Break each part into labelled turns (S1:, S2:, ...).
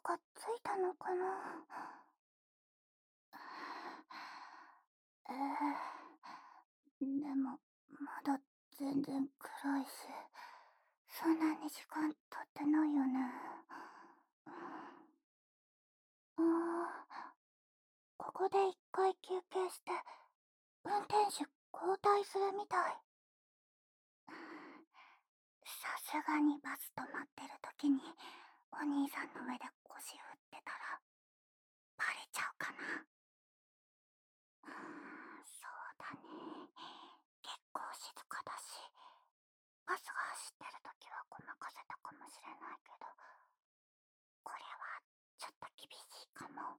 S1: かついたのかな。でも、まだ全然暗いし、そんなに時間経ってないよね。ああ、ここで一回休憩して、運転手交代するみたい。さすがにバス止まってる時に、お兄さんの上で腰振ってたら、バレちゃうかな。そうだね。結構静かだし、バスが走ってる時はごまかせたかもしれないけど、これはちょっと厳しいかも。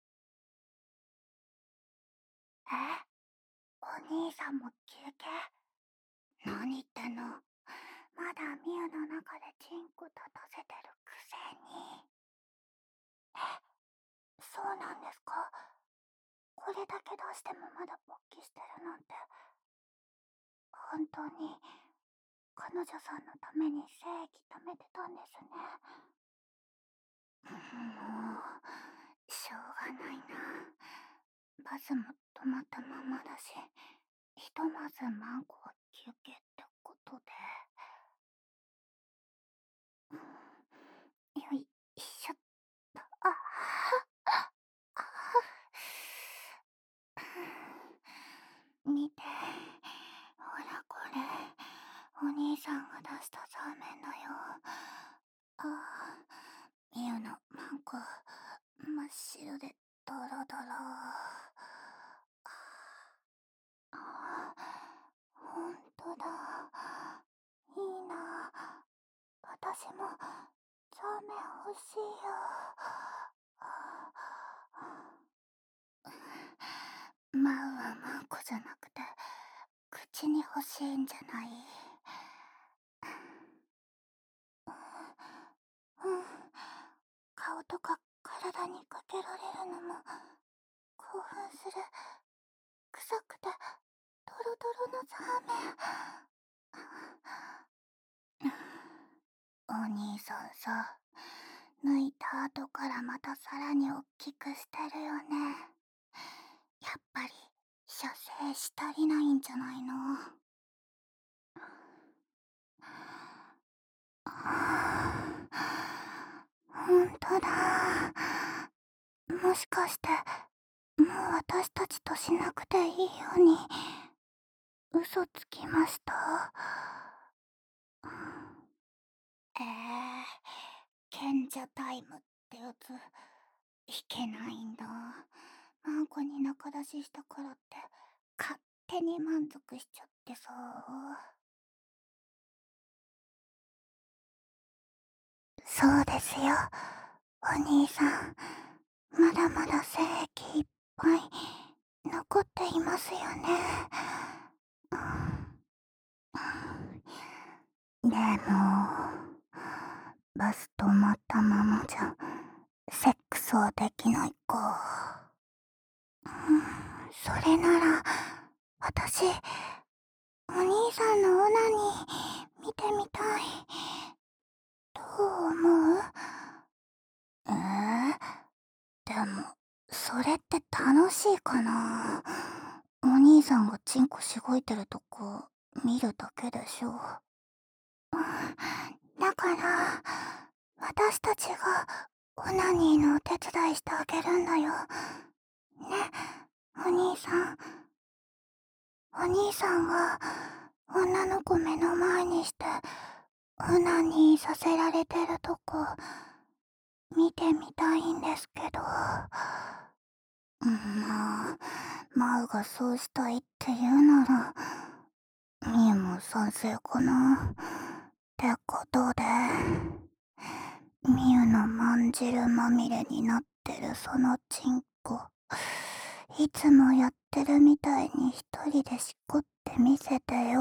S1: え、お兄さんも休憩？何言ってんの？まだミュウの中でチンコ立たせてるくせに。え、そうなんですか？これだけ出してもまだ勃起してるなんて、本当に彼女さんのために精液貯めてたんですね。もう、しょうがないな。バスも止まったままだし、ひとまずマンコは休憩ってことで。よいしょっと。見て。ほらこれ、お兄さんが出したザーメンだよ。ミユのマンコ、真っ白でドロドロ。ほんとだ。いいな。私もザーメン欲しいよ。マウはマンコじゃなくて、口に欲しいんじゃない？うん。顔とか体にかけられるのも興奮する。臭くてドロドロのザーメン。お兄さんさ、抜いた後からまたさらにおっきくしてるよね。やっぱり射精し足りないんじゃないの？ほんとだ。もしかして、もう私たちとしなくていいように、嘘つきました？賢者タイムってやつ、いけないんだ。マンコに仲出ししたからって、勝手に満足しちゃってさ。そうですよ、お兄さん。まだまだ精液いっぱい残っていますよね。でも、バス止まったままじゃ、セックスはできないか。それなら、私、お兄さんのオナニー見てみたい。どう思う？でも、それって楽しいかな？お兄さんがチンコしごいてるとこ見るだけでしょ。だから、私たちがオナニーのお手伝いしてあげるんだよ。ね、お兄さん。お兄さんが女の子目の前にしてオナニーさせられてるとこ見てみたいんですけど。まあ、マウがそうしたいって言うなら、ミユも賛成かな。ってことで、ミユのまんじるまみれになってるそのチンコ、いつもやってるみたいに一人でしこってみせてよ。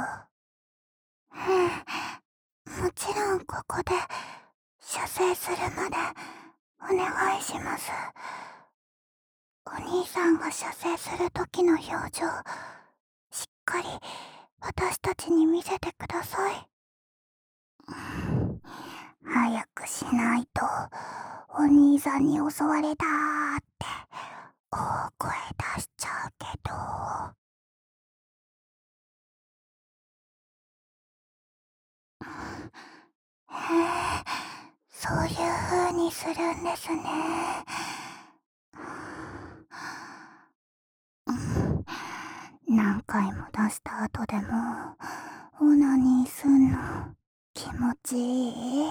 S1: もちろんここで射精するまでお願いします。お兄さんが射精する時の表情、しっかり私たちに見せてください。早くしないとお兄さんに襲われたーって大声出しちゃうけど。へえ、そういう風にするんですね。何回も出した後でもオナニーすんの気持ちいい。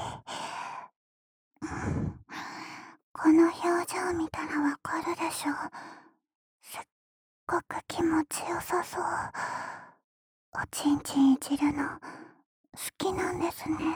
S1: この表情見たらわかるでしょ。すっごく気持ちよさそう。おちんちんいじるの好きなんですね。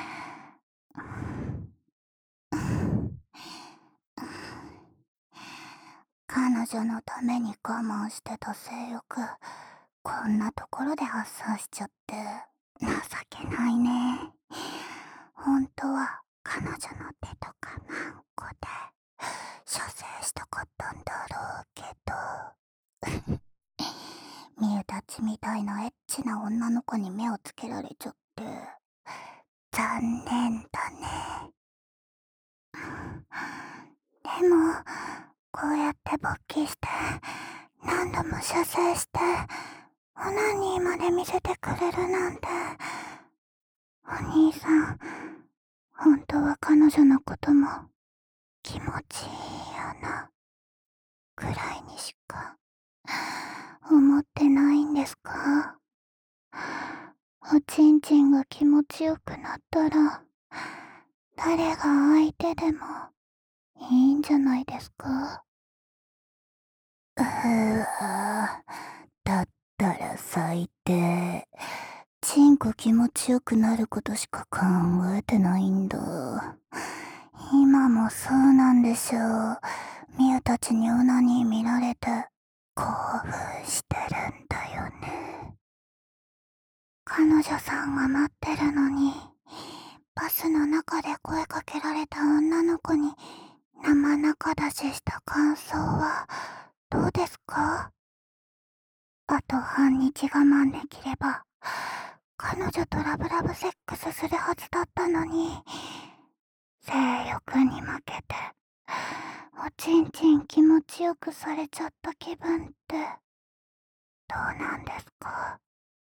S1: 彼女のために我慢してた性欲、こんなところで発散しちゃって情けないね。本当は彼女の手とかマンコで射精したかったんだろうけどみゆたちみたいなエッチな女の子に目をつけられちゃって残念だね。でもこうやって勃起して何度も射精してオナニーまで見せてくれるなんて、お兄さん本当は彼女のことも気持ちいいよなくらいにしか思ってないんですか？おちんちんが気持ちよくなったら誰が相手でもいいんじゃないですか？だったら最低。チンコ気持ちよくなることしか考えてないんだ。今もそうなんでしょう。ミユたちにオナニー見られて興奮してるんだよね。彼女さんが待ってるのに、バスの中で声かけられた女の子に生中出しした感想はどうですか？あと半日我慢できれば彼女とラブラブセックスするはずだったのに、性欲に負けておちんちん気持ちよくされちゃった気分ってどうなんですか？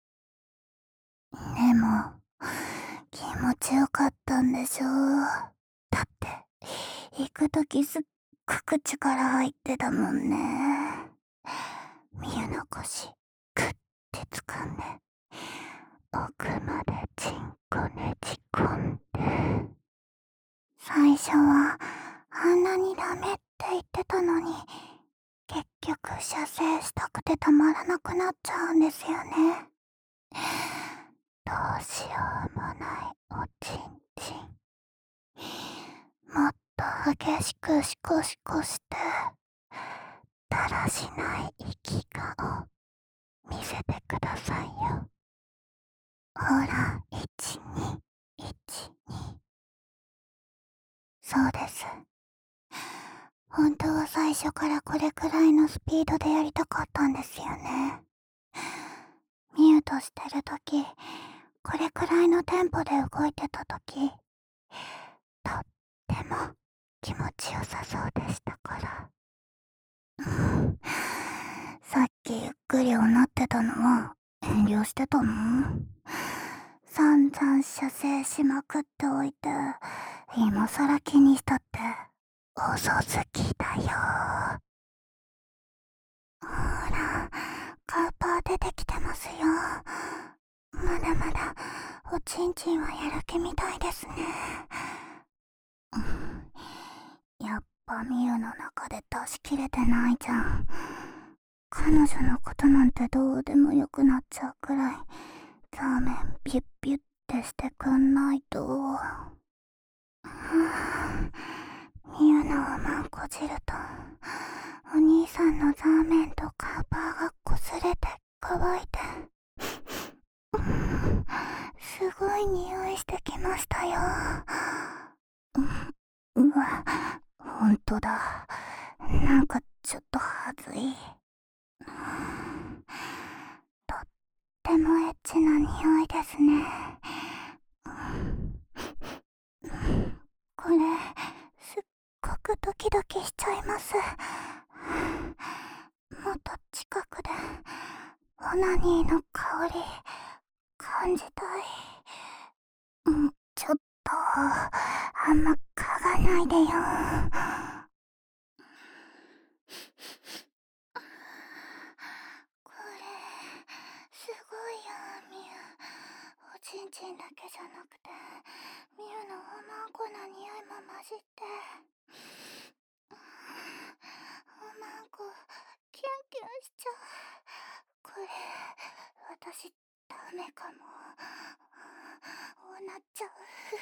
S1: でも気持ちよかったんでしょう。だって行くときすっごく力入ってたもんね。みゆの腰グッて掴んで奥までチンコねじ込んで。最初はあんなにダメって言ってたのに、結局射精したくてたまらなくなっちゃうんですよね。どうしようもないおちんちん。もっと激しくシコシコしてだらしない生き顔見せてくださいよ。ほら、1212。そうです。本当は最初からこれくらいのスピードでやりたかったんですよね。ミュートしてるとき、これくらいのテンポで動いてたとき、とっても気持ちよさそうでしたから。さっきゆっくりおなってたのは遠慮してたの？散々射精しまくっておいて、今さら気にしたって遅すぎだよ。ほら、カウパー出てきてますよ。まだまだおちんちんはやる気みたいですね。やっぱミユの中で出し切れてないじゃん。彼女のことなんてどうでもよくなっちゃうくらいザーメンビュッビュッてしてくんないと。ミユのをマンこじるとお兄さんのザーメンとカウパーがこすれて乾いてすごい匂いしてきましたよ。うわ、ほんとだ。なんかちょっとはずい。とってもエッチな匂いですね。これすっキドキしちゃいます。もっと近くでオナニーの香り感じたい。ちょっとあんま嗅がないでよ。これすごいよ、ミュウ。おちんちんだけじゃなくてミュウのおまんこの匂いも混じって、おまんこキュンキュンしちゃう。これ私ダメかも。こうなっちゃう。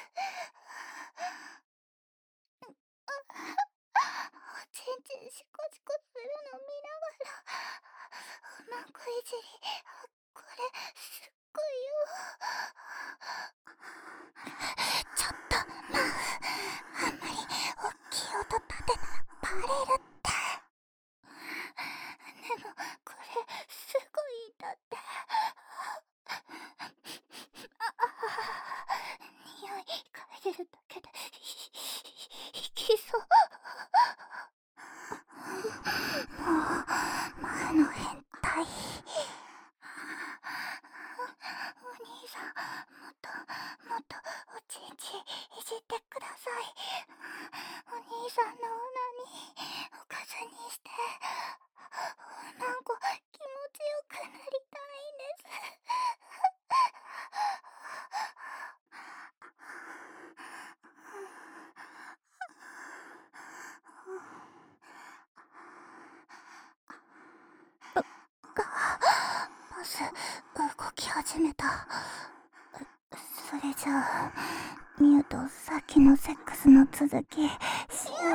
S1: おちんちんシコシコするの見ながらおまんこいじり、これすっごいよ。ちょっとマウ、あんまり大きい音立てたらバレるって。でもこれすごいんだって。匂い嗅いでるだけでいきそう。もう前の変態。お兄さん、もっともっとおちんちんいじってください。お兄さんのオナニーおかずにしておまんこ気持ちよくなりたいんです。バス動き始めた。それじゃあミュウとさっきのセックスの続きしようよ。お兄さんのオナニー見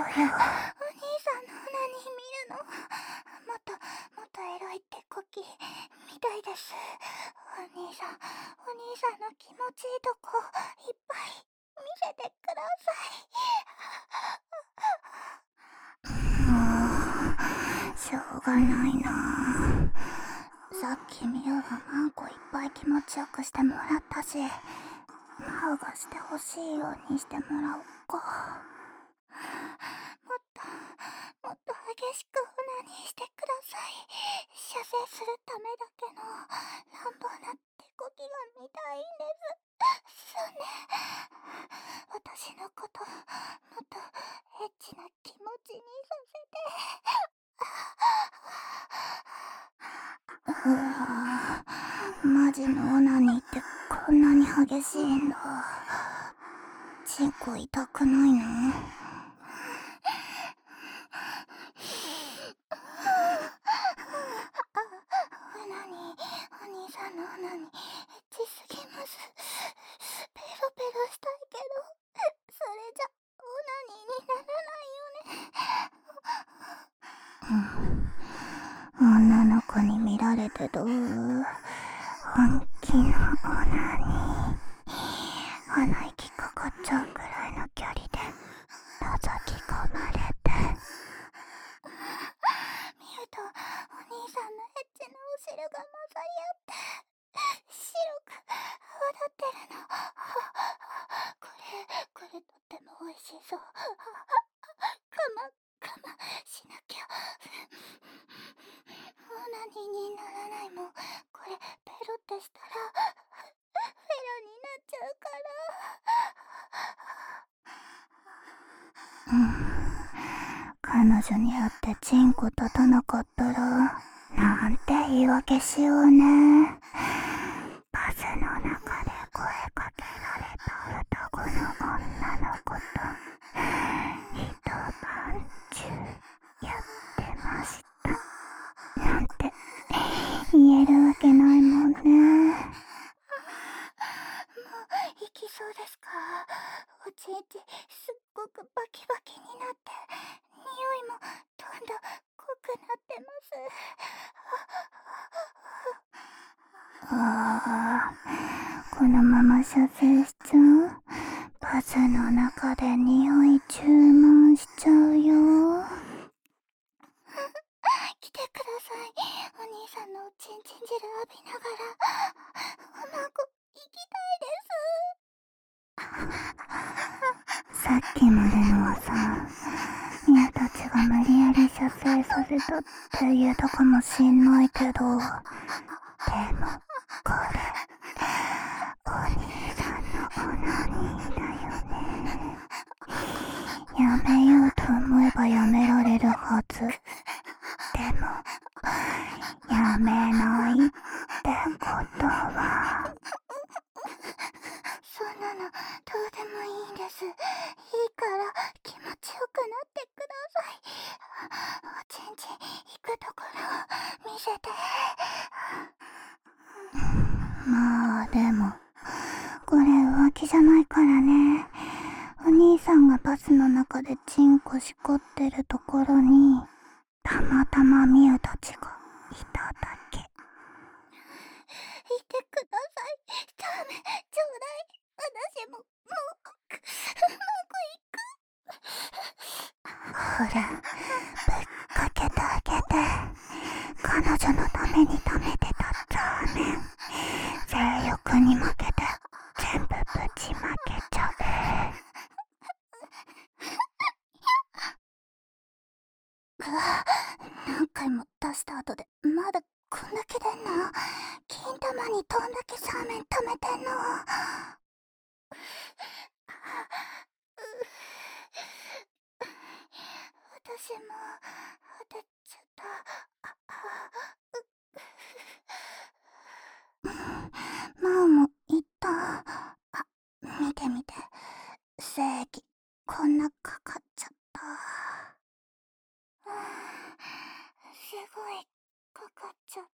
S1: るのもっともっとエロいってこきみたいです。お兄さんの気持ちいいとこいっぱい見せてください。もうしょうがないな。さっきミュウがマンコいっぱい気持ちよくしてもらったし、マウがしてほしいようにしてもらおっか。もっと激しくオナニーしてください。射精するためだけの乱暴な手こきが見たいんです。そうね。私のこともっとエッチな気持ちにさせて。うわぁ、マジのオナニーってこんなに激しいんだ。チンコ痛くないの？オナニー、お兄さんのオナニーエッチすぎます。ペロペロしたいけどそれじゃオナニーにならないよね。女の子に見られてどう？本気のオナニー。鼻息かかっちゃうくらいの距離で覗き込まれて。ミュウとお兄さんのエッチなお汁が混ざり合って白く泡立ってるの。これとっても美味しそう。我慢しなきゃ。オナニーにならないもん。これペロってしたらフェラになっちゃうから。彼女に会ってチンコ立たなかったらなんて言い訳しようね。バスの中で声かけられた双子の女の子と一晩中やってましたなんて言えるわけないもんね。もう行きそうですか？おちんちすっごくバキバキになって匂いもどんどん濃くなってます。このまま射精しちゃう？バスの中で匂い注文しちゃうよ。来てください。お兄さんのおちんちん汁浴びながらおまんこ行きたいです。さっきまでのはさ、ミュウとちが無理やり射精させたって言えたかもしんないけど、でもこれお兄さんのオナニーだよね。やめようと思えばやめられるはず。でもやめないってことは、そんなのどうでもいいんです。いいから気持ちよくなってください。おちんちん行くところを見せて。まあでもこれ浮気じゃないからね。お兄さんがバスの中でチンコしこってるところにたまたまミュウたちがいただけ。いてください。ダメ、ちょうだい。私もうまくいく。ほら、ぶっかけてあげて。彼女のために貯めてたラーメン、性欲に負けて全部ぶちまけちゃう。何回も出した後でまだこんだけ出んの？金玉にどんだけサーメン貯めてんの？私も出ちゃった。マオも言った。見て見て、精液こんなかかっちゃった。すごいかかっちゃった。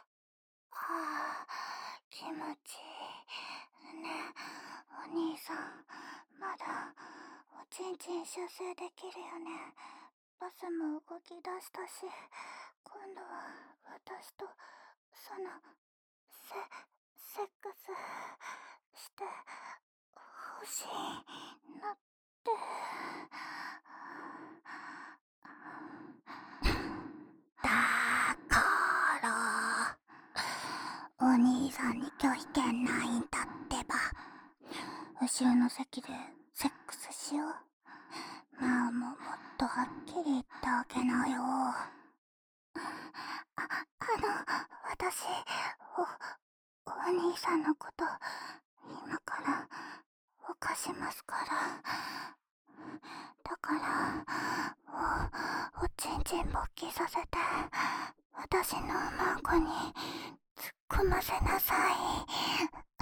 S1: 気持ちいいね。お兄さん、まだおちんちん射精できるよね。バスも動き出したし、今度は私とそのセックスしてほしいなって。だからお兄さんに拒否権ないんだってば。後ろの席でセックスしよう。マオももっとはっきり言ってあげなよ。私お兄さんのこと今から犯しますから。だからおちんちん勃起させて私のマンコに突っ込ませなさい。